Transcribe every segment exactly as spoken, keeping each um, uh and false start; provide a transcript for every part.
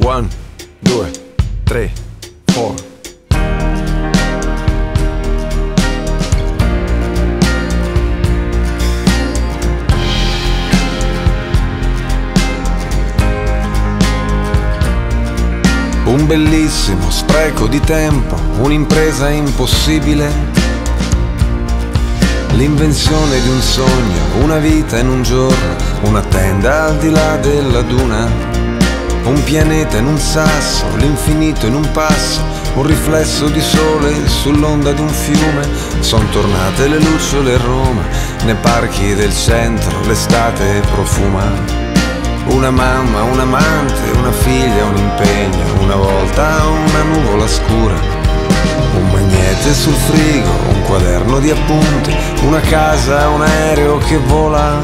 One, due, tre, four. Un bellissimo spreco di tempo, un'impresa impossibile, l'invenzione di un sogno, una vita in un giorno, una tenda al di là della duna, un pianeta in un sasso, l'infinito in un passo, un riflesso di sole sull'onda di un fiume. Son tornate le lucciole a Roma, nei parchi del centro l'estate profuma. Una mamma, un amante, una figlia, un impegno, una volta una nuvola scura, un magnete sul frigo, un quaderno di appunti, una casa, un aereo che vola.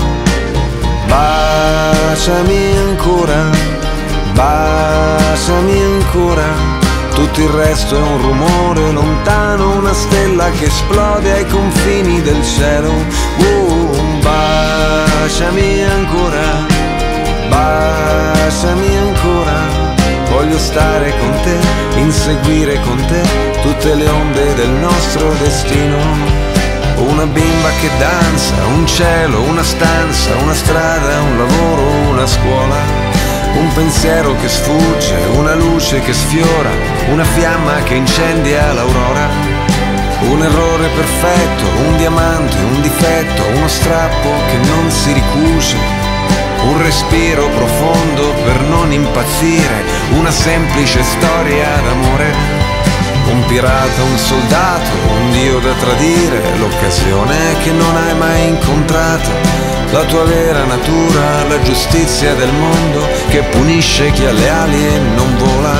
Baciami ancora, baciami ancora, tutto il resto è un rumore lontano, una stella che esplode ai confini del cielo. Uh, baciami ancora, baciami ancora, voglio stare con te, inseguire con te tutte le onde del nostro destino. Una bimba che danza, un cielo, una stanza, una strada, un lavoro, una scuola, un pensiero che sfugge, una luce che sfiora, una fiamma che incendia l'aurora. Un errore perfetto, un diamante, un difetto, uno strappo che non si ricuce, un respiro profondo per non impazzire, una semplice storia d'amore. Un pirata, un soldato, un dio da tradire, l'occasione che non hai mai incontrato, la tua vera natura, la giustizia del mondo che punisce chi ha le ali e non vola.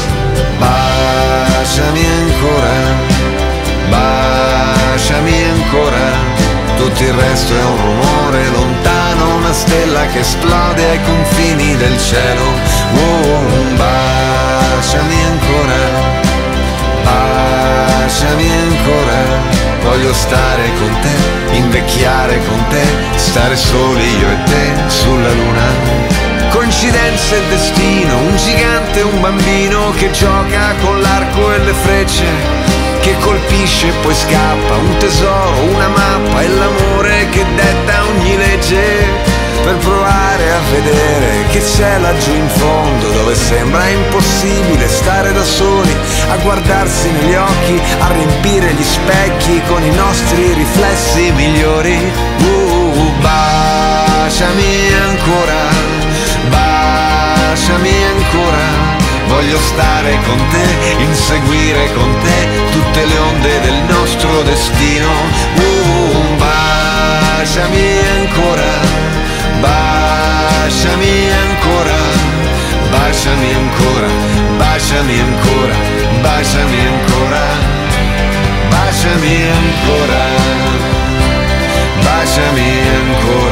Baciami ancora, baciami ancora, tutto il resto è un rumore lontano, una stella che esplode ai confini del cielo. Oh, baciami ancora, baciami ancora, voglio stare con te, invecchiare con te, stare soli io e te sulla luna. Coincidenza e destino, un gigante e un bambino che gioca con l'arco e le frecce, che colpisce e poi scappa, un tesoro, una mappa e l'amore che detta ogni legge, per provare a vedere che c'è laggiù in fondo, dove sembra impossibile stare da soli, a guardarsi negli occhi, a riempire gli specchi con i nostri riflessi migliori. Uh, baciami ancora, baciami ancora, voglio stare con te, inseguire con te tutte le onde del nostro destino. Uh, baciami ancora, baciami ancora, baciami ancora, baciami ancora, baciami ancora, baciami ancora, baciami ancora.